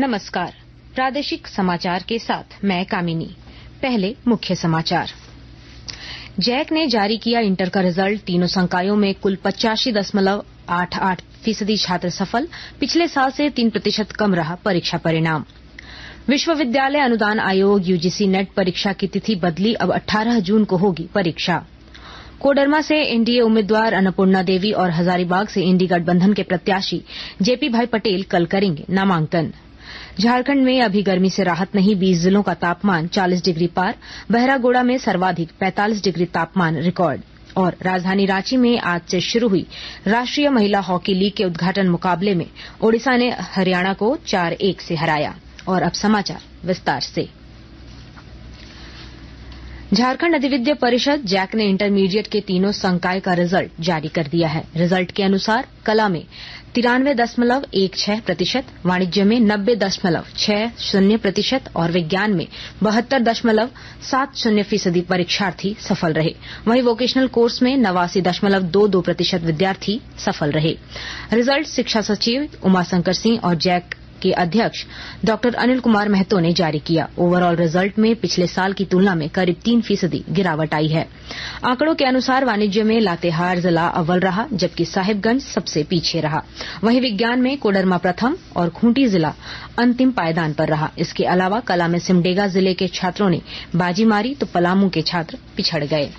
नमस्कार। प्रादेशिक समाचार के साथ मैं कामिनी। पहले मुख्य समाचार। जैक ने जारी किया इंटर का रिजल्ट। तीनों संकायों में कुल 85.88% छात्र सफल। पिछले साल से 3% कम रहा परीक्षा परिणाम। विश्वविद्यालय अनुदान आयोग यूजीसी नेट परीक्षा की तिथि बदली। अब 18 जून को होगी परीक्षा। कोडरमा से एनडीए उम्मीदवार अन्नपूर्णा देवी और हजारीबाग से इंडी गठबंधन के प्रत्याशी जेपी भाई पटेल कल करेंगे नामांकन। झारखंड में अभी गर्मी से राहत नहीं। 20 जिलों का तापमान 40 डिग्री पार। बहरागोड़ा में सर्वाधिक 45 डिग्री तापमान रिकॉर्ड। और राजधानी रांची में आज से शुरू हुई राष्ट्रीय महिला हॉकी लीग के उद्घाटन मुकाबले में ओडिशा ने हरियाणा को 4-1 से हराया। और अब समाचार विस्तार से। झारखंड अधिविद्य परिषद जैक ने इंटरमीडिएट के तीनों संकाय का रिजल्ट जारी कर दिया है। रिजल्ट के अनुसार कला में 93.16%, वाणिज्य में 90.60% और विज्ञान में 72.70% परीक्षार्थी सफल रहे। वहीं वोकेशनल कोर्स में 89.22% विद्यार्थी सफल रहे। रिजल्ट शिक्षा सचिव उमाशंकर सिंह और जैक के अध्यक्ष डॉक्टर अनिल कुमार महतो ने जारी किया। ओवरऑल रिजल्ट में पिछले साल की तुलना में करीब 3% गिरावट आई है। आंकड़ों के अनुसार वाणिज्य में लातेहार जिला अव्वल रहा, जबकि साहिबगंज सबसे पीछे रहा। वहीं विज्ञान में कोडरमा प्रथम और खूंटी जिला अंतिम पायदान पर रहा। इसके अलावा कला में सिमडेगा जिले के छात्रों ने बाजी मारी तो पलामू के छात्र पिछड़ गए।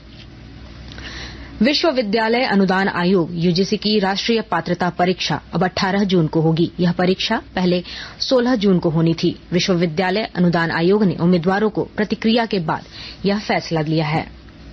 विश्वविद्यालय अनुदान आयोग यूजीसी की राष्ट्रीय पात्रता परीक्षा अब 18 जून को होगी। यह परीक्षा पहले 16 जून को होनी थी। विश्वविद्यालय अनुदान आयोग ने उम्मीदवारों को प्रतिक्रिया के बाद यह फैसला लिया है।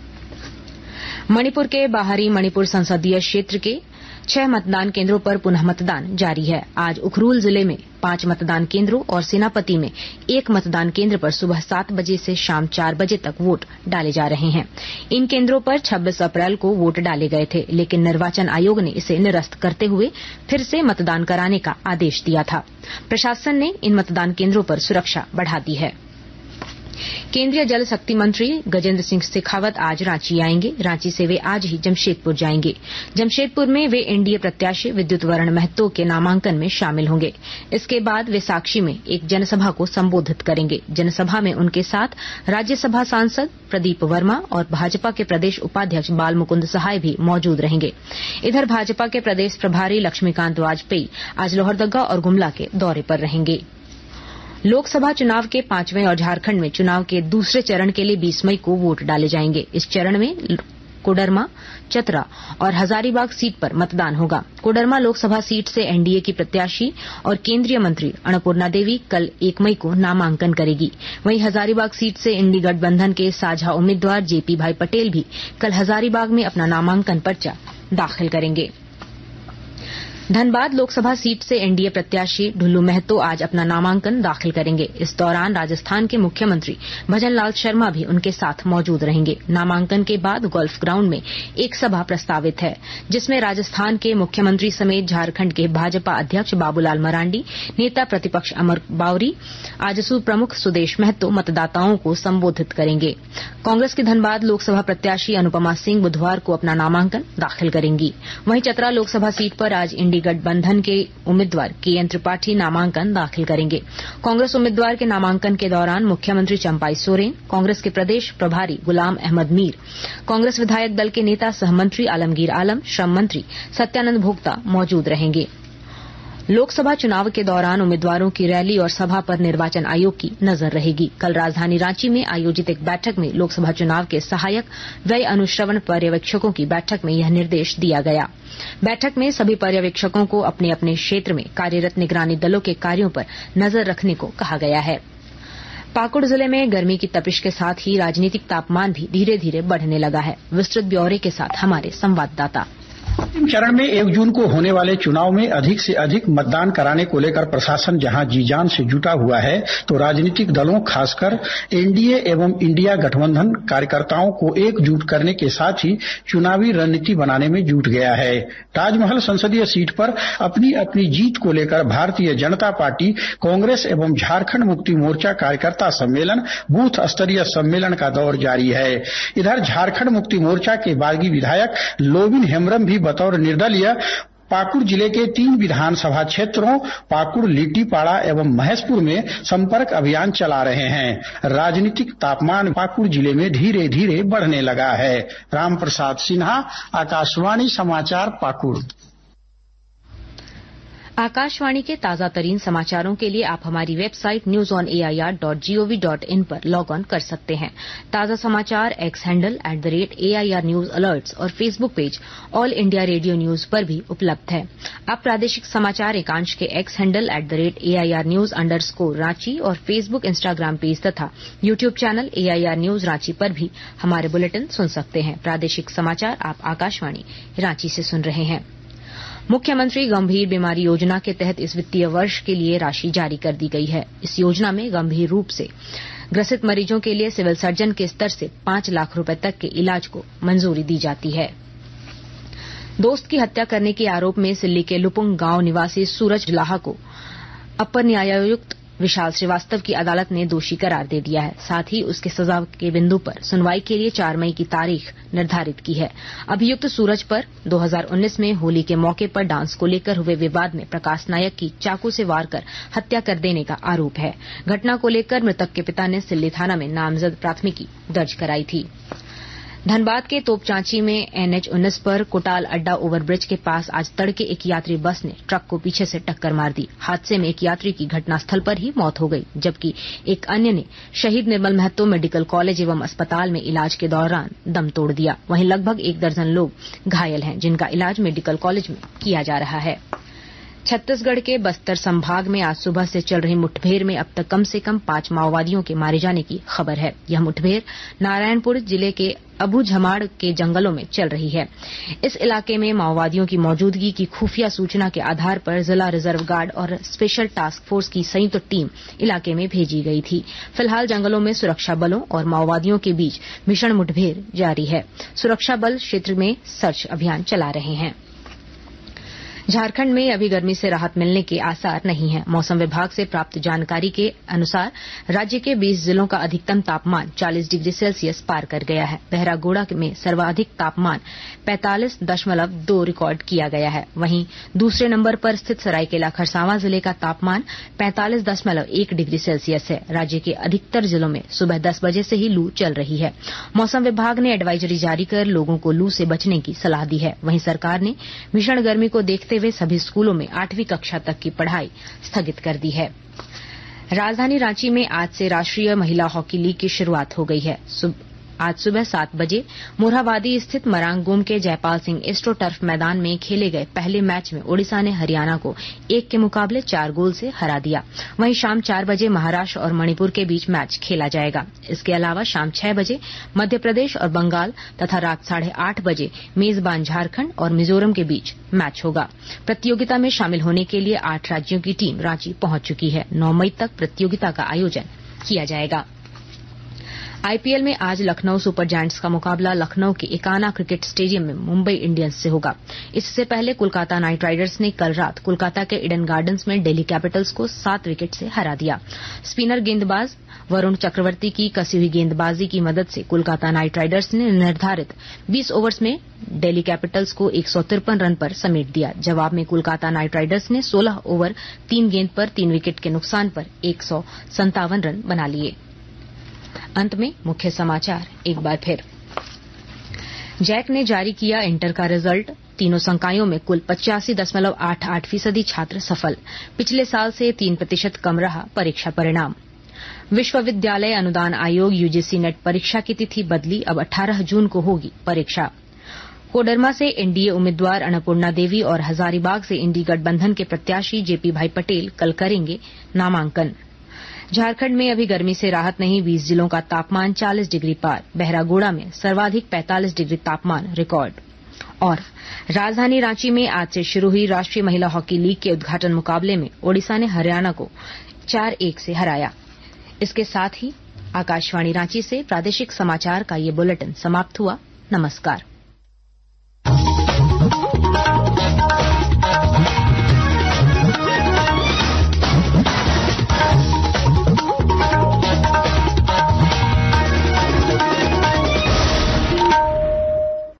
मणिपुर के बाहरी मणिपुर संसदीय क्षेत्र के 6 मतदान केंद्रों पर पुनः मतदान जारी है। आज उखरूल जिले में 5 मतदान केंद्रों और सेनापति में 1 मतदान केंद्र पर सुबह 7 बजे से शाम 4 बजे तक वोट डाले जा रहे हैं। इन केंद्रों पर 26 अप्रैल को वोट डाले गए थे, लेकिन निर्वाचन आयोग ने इसे निरस्त करते हुए फिर से मतदान कराने का आदेश दिया था। प्रशासन ने इन मतदान केंद्रों पर सुरक्षा बढ़ा दी है। केंद्रीय जल शक्ति मंत्री गजेंद्र सिंह शेखावत आज रांची आएंगे। रांची से वे आज ही जमशेदपुर जाएंगे। जमशेदपुर में वे एनडीए प्रत्याशी विद्युत वरण महतो के नामांकन में शामिल होंगे। इसके बाद वे साक्षी में एक जनसभा को संबोधित करेंगे। जनसभा में उनके साथ राज्यसभा सांसद प्रदीप वर्मा और भाजपा के प्रदेश उपाध्यक्ष बाल मुकुंद सहाय भी मौजूद रहेंगे। इधर भाजपा के प्रदेश प्रभारी लक्ष्मीकांत वाजपेयी आज लोहरदगा और गुमला के दौरे पर रहेंगे। लोकसभा चुनाव के 5वें और झारखंड में चुनाव के दूसरे चरण के लिए 20 मई को वोट डाले जाएंगे। इस चरण में कोडरमा, चतरा और हजारीबाग सीट पर मतदान होगा। कोडरमा लोकसभा सीट से एनडीए की प्रत्याशी और केंद्रीय मंत्री अन्नपूर्णा देवी कल 1 मई को नामांकन करेगी। वहीं हजारीबाग सीट से इंडी गठबंधन के साझा उम्मीदवार जेपी भाई पटेल भी कल हजारीबाग में अपना नामांकन पर्चा दाखिल करेंगे। धनबाद लोकसभा सीट से एनडीए प्रत्याशी ढुल्लू महतो आज अपना नामांकन दाखिल करेंगे। इस दौरान राजस्थान के मुख्यमंत्री भजनलाल शर्मा भी उनके साथ मौजूद रहेंगे। नामांकन के बाद गोल्फ ग्राउंड में एक सभा प्रस्तावित है, जिसमें राजस्थान के मुख्यमंत्री समेत झारखंड के भाजपा अध्यक्ष बाबूलाल मरांडी, नेता प्रतिपक्ष अमर बावरी, आजसू प्रमुख सुदेश महतो मतदाताओं को संबोधित करेंगे। कांग्रेस की धनबाद लोकसभा प्रत्याशी अनुपमा सिंह बुधवार को अपना नामांकन दाखिल करेंगी। वहीं चतरा लोकसभा सीट पर आज इंडी गठबंधन के उम्मीदवार केएन त्रिपाठी नामांकन दाखिल करेंगे। कांग्रेस उम्मीदवार के नामांकन के दौरान मुख्यमंत्री चंपाई सोरेन, कांग्रेस के प्रदेश प्रभारी गुलाम अहमद मीर, कांग्रेस विधायक दल के नेता सहमंत्री आलमगीर आलम, श्रम मंत्री सत्यानंद भोक्ता मौजूद रहेंगे। लोकसभा चुनाव के दौरान उम्मीदवारों की रैली और सभा पर निर्वाचन आयोग की नजर रहेगी। कल राजधानी रांची में आयोजित एक बैठक में लोकसभा चुनाव के सहायक व्यय अनुश्रवण पर्यवेक्षकों की बैठक में यह निर्देश दिया गया। बैठक में सभी पर्यवेक्षकों को अपने अपने क्षेत्र में कार्यरत निगरानी दलों के कार्यों पर नजर रखने को कहा गया है। पाकुड़ जिले में गर्मी की तपिश के साथ ही राजनीतिक तापमान भी धीरे धीरे बढ़ने लगा है। विस्तृत ब्यौरे के साथ हमारे संवाददाता। अंतिम चरण में 1 जून को होने वाले चुनाव में अधिक से अधिक मतदान कराने को लेकर प्रशासन जहां जी जान से जुटा हुआ है, तो राजनीतिक दलों खासकर एनडीए एवं इंडिया गठबंधन कार्यकर्ताओं को एकजुट करने के साथ ही चुनावी रणनीति बनाने में जुट गया है। ताजमहल संसदीय सीट पर अपनी अपनी जीत को लेकर भारतीय जनता पार्टी, कांग्रेस एवं झारखंड मुक्ति मोर्चा कार्यकर्ता सम्मेलन, बूथ स्तरीय सम्मेलन का दौर जारी है। इधर झारखंड मुक्ति मोर्चा के बागी विधायक लोबिन हेम्ब्रम भी बतौर निर्दलीय पाकुड़ जिले के 3 विधानसभा क्षेत्रों पाकुड़, लिट्टीपाड़ा एवं महेशपुर में संपर्क अभियान चला रहे हैं। राजनीतिक तापमान पाकुड़ जिले में धीरे धीरे बढ़ने लगा है। राम प्रसाद सिन्हा, आकाशवाणी समाचार, पाकुड़। आकाशवाणी के ताजा तरीन समाचारों के लिए आप हमारी वेबसाइट newsonair.gov.in पर लॉग ऑन कर सकते हैं। ताजा समाचार X handle @AIR news alerts और Facebook page All India Radio news पर भी उपलब्ध है। आप प्रादेशिक समाचार एकांश के X handle @AIR news _Ranchi और फेसबुक, इंस्टाग्राम पेज तथा YouTube channel AIR news Ranchi पर भी हमारे बुलेटिन सुन सकते हैं। प्रादेशिक समाचार आप आकाशवाणी रांची से सुन रहे हैं। मुख्यमंत्री गंभीर बीमारी योजना के तहत इस वित्तीय वर्ष के लिए राशि जारी कर दी गई है। इस योजना में गंभीर रूप से ग्रसित मरीजों के लिए सिविल सर्जन के स्तर से 5 लाख रुपए तक के इलाज को मंजूरी दी जाती है। दोस्त की हत्या करने के आरोप में सिल्ली के लुपुंग गांव निवासी सूरज लाहा को अपर न्यायायुक्त विशाल श्रीवास्तव की अदालत ने दोषी करार दे दिया है। साथ ही उसके सजा के बिंदु पर सुनवाई के लिए 4 मई की तारीख निर्धारित की है। अभियुक्त सूरज पर 2019 में होली के मौके पर डांस को लेकर हुए विवाद में प्रकाश नायक की चाकू से वार कर हत्या कर देने का आरोप है। घटना को लेकर मृतक के पिता ने सिल्ली थाना में नामजद प्राथमिकी दर्ज कराई थी। धनबाद के तोपचांची में NH-19 पर कोटाल अड्डा ओवरब्रिज के पास आज तड़के एक यात्री बस ने ट्रक को पीछे से टक्कर मार दी। हादसे में एक यात्री की घटनास्थल पर ही मौत हो गई, जबकि एक अन्य ने शहीद निर्मल महतो मेडिकल कॉलेज एवं अस्पताल में इलाज के दौरान दम तोड़ दिया। वहीं लगभग 1 दर्जन लोग घायल हैं, जिनका इलाज मेडिकल कॉलेज में किया जा रहा है। छत्तीसगढ़ के बस्तर संभाग में आज सुबह से चल रही मुठभेड़ में अब तक कम से कम 5 माओवादियों के मारे जाने की खबर है। यह मुठभेड़ नारायणपुर जिले के अबूझमाड़ के जंगलों में चल रही है। इस इलाके में माओवादियों की मौजूदगी की खुफिया सूचना के आधार पर जिला रिजर्व गार्ड और स्पेशल टास्क फोर्स की संयुक्त टीम इलाके में भेजी गई थी। फिलहाल जंगलों में सुरक्षा बलों और माओवादियों के बीच भीषण मुठभेड़ जारी है। सुरक्षा बल क्षेत्र में सर्च अभियान चला रहे हैं। झारखंड में अभी गर्मी से राहत मिलने के आसार नहीं है। मौसम विभाग से प्राप्त जानकारी के अनुसार राज्य के 20 जिलों का अधिकतम तापमान 40 डिग्री सेल्सियस पार कर गया है। बहरागोड़ा में सर्वाधिक तापमान 45.2 रिकॉर्ड किया गया है। वहीं दूसरे नंबर पर स्थित सरायकेला खरसावां जिले का तापमान 45.1 डिग्री सेल्सियस है। राज्य के अधिकतर जिलों में सुबह 10 बजे से ही लू चल रही है। मौसम विभाग ने एडवाइजरी जारी कर लोगों को लू से बचने की सलाह दी है। वहीं सरकार ने भीषण गर्मी को देखते हुए सभी स्कूलों में 8वीं कक्षा तक की पढ़ाई स्थगित कर दी है। राजधानी रांची में आज से राष्ट्रीय महिला हॉकी लीग की शुरुआत हो गई है। आज सुबह 7 बजे मोरहाबादी स्थित मरांगगोम के जयपाल सिंह एस्ट्रो टर्फ मैदान में खेले गए पहले मैच में ओडिशा ने हरियाणा को 1 के मुकाबले 4 गोल से हरा दिया। वहीं शाम 4 बजे महाराष्ट्र और मणिपुर के बीच मैच खेला जाएगा। इसके अलावा शाम 6 बजे मध्य प्रदेश और बंगाल तथा रात 8:30 बजे मेजबान झारखंड और मिजोरम के बीच मैच होगा। प्रतियोगिता में शामिल होने के लिए 8 राज्यों की टीम रांची पहुंच चुकी है। 9 मई तक प्रतियोगिता का आयोजन किया जाएगा। आईपीएल में आज लखनऊ सुपर जायंट्स का मुकाबला लखनऊ के एकाना क्रिकेट स्टेडियम में मुंबई इंडियंस से होगा। इससे पहले कोलकाता नाइट राइडर्स ने कल रात कोलकाता के ईडन गार्डन्स में दिल्ली कैपिटल्स को 7 विकेट से हरा दिया। स्पिनर गेंदबाज वरुण चक्रवर्ती की कसी हुई गेंदबाजी की मदद से कोलकाता नाइट राइडर्स ने निर्धारित 20 ओवर्स में दिल्ली कैपिटल्स को 153 रन पर समेट दिया। जवाब में कोलकाता नाइट राइडर्स ने 16 ओवर 3 गेंद पर 3 विकेट के नुकसान पर 157 रन बना लिए। अंत में मुख्य समाचार एक बार फिर। जैक ने जारी किया इंटर का रिजल्ट। तीनों संकायों में कुल 85.88% छात्र सफल। पिछले साल से 3% कम रहा परीक्षा परिणाम। विश्वविद्यालय अनुदान आयोग यूजीसी नेट परीक्षा की तिथि बदली, अब 18 जून को होगी परीक्षा। कोडरमा से एनडीए उम्मीदवार अन्नपूर्णा देवी और हजारीबाग से इंडी गठबंधन के प्रत्याशी जेपी भाई पटेल कल करेंगे नामांकन। झारखंड में अभी गर्मी से राहत नहीं, 20 जिलों का तापमान 40 डिग्री पार। बहरागोड़ा में सर्वाधिक 45 डिग्री तापमान रिकॉर्ड। और राजधानी रांची में आज से शुरू हुई राष्ट्रीय महिला हॉकी लीग के उद्घाटन मुकाबले में ओडिशा ने हरियाणा को 4-1 से हराया। इसके साथ ही आकाशवाणी रांची से प्रादेशिक समाचार का ये बुलेटिन समाप्त हुआ। नमस्कार।